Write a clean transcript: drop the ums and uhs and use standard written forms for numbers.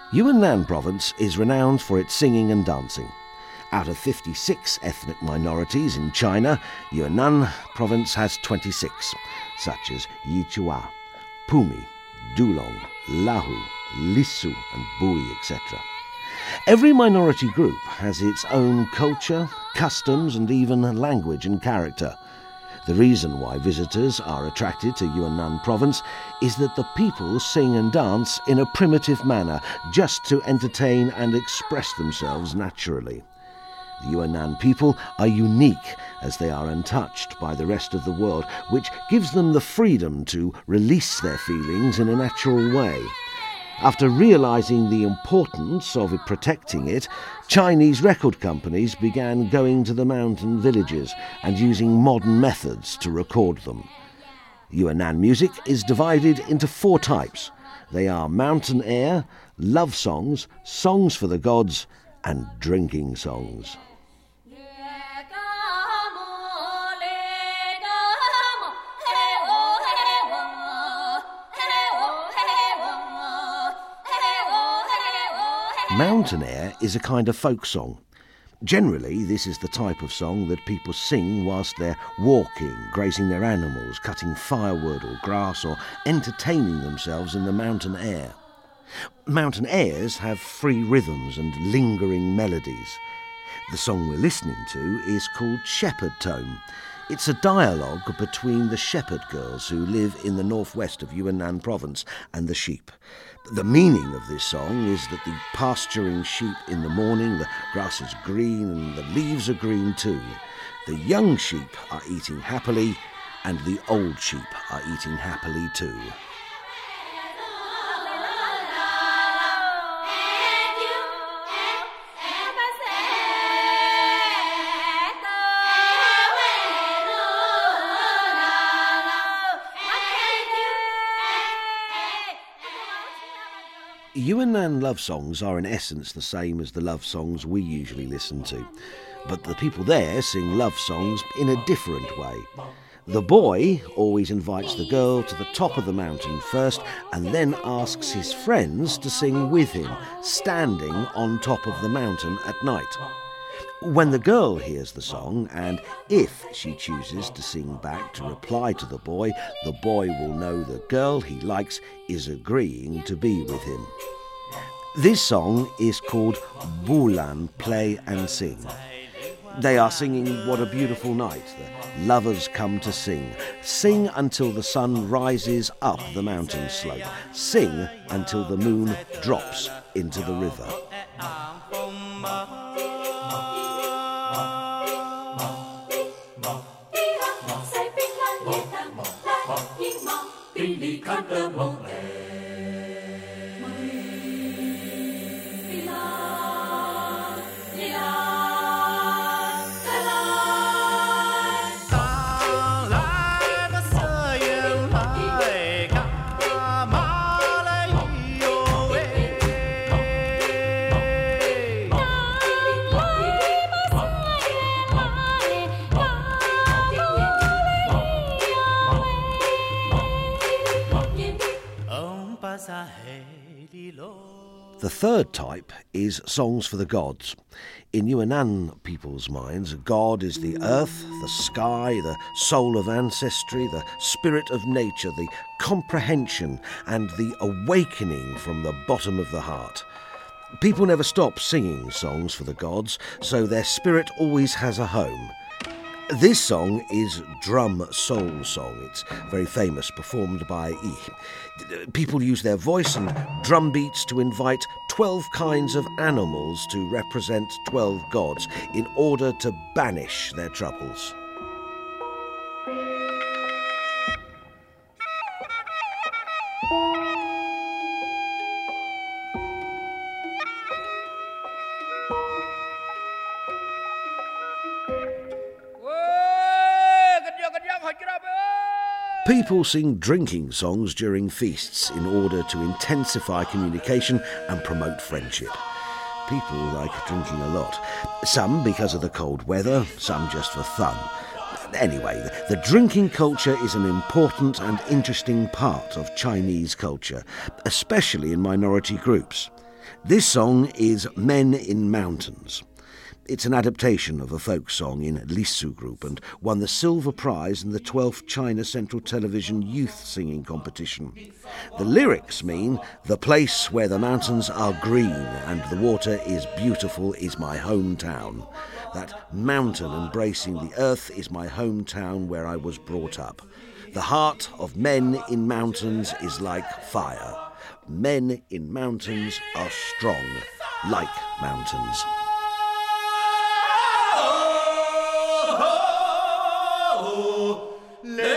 Yunnan province is renowned for its singing and dancing. Out of 56 ethnic minorities in China, Yunnan province has 26, such as Yichua, Pumi, Dulong, Lahu, Lisu and Bui, etc. Every minority group has its own culture, customs and even language and character. The reason why visitors are attracted to Yunnan province is that the people sing and dance in a primitive manner, just to entertain and express themselves naturally. The Yunnan people are unique as they are untouched by the rest of the world, which gives them the freedom to release their feelings in a natural way. After realising the importance of protecting it, Chinese record companies began going to the mountain villages and using modern methods to record them. Yunnan music is divided into 4 types. They are mountain air, love songs, songs for the gods, and drinking songs. Mountain air is a kind of folk song. Generally, this is the type of song that people sing whilst they're walking, grazing their animals, cutting firewood or grass, or entertaining themselves in the mountain air. Mountain airs have free rhythms and lingering melodies. The song we're listening to is called Shepherd Tone. It's a dialogue between the shepherd girls who live in the northwest of Yunnan province and the sheep. The meaning of this song is that the pasturing sheep in the morning, the grass is green and the leaves are green too. The young sheep are eating happily and the old sheep are eating happily too. Yunnan love songs are in essence the same as the love songs we usually listen to, but the people there sing love songs in a different way. The boy always invites the girl to the top of the mountain first and then asks his friends to sing with him, standing on top of the mountain at night. When the girl hears the song, and if she chooses to sing back to reply to the boy will know the girl he likes is agreeing to be with him. This song is called Bulan Play and Sing. They are singing What a Beautiful Night. The lovers come to sing. Sing until the sun rises up the mountain slope. Sing until the moon drops into the river. The third type is songs for the gods. In Yunnan people's minds, God is the earth, the sky, the soul of ancestry, the spirit of nature, the comprehension and the awakening from the bottom of the heart. People never stop singing songs for the gods, so their spirit always has a home. This song is Drum Soul Song. It's very famous, performed by Yi. People use their voice and drum beats to invite 12 kinds of animals to represent 12 gods in order to banish their troubles. People sing drinking songs during feasts in order to intensify communication and promote friendship. People like drinking a lot. Some because of the cold weather, some just for fun. Anyway, the drinking culture is an important and interesting part of Chinese culture, especially in minority groups. This song is Men in Mountains. It's an adaptation of a folk song in Lisu Group and won the Silver Prize in the 12th China Central Television Youth Singing Competition. The lyrics mean, "The place where the mountains are green and the water is beautiful is my hometown. That mountain embracing the earth is my hometown where I was brought up. The heart of men in mountains is like fire. Men in mountains are strong, like mountains." Le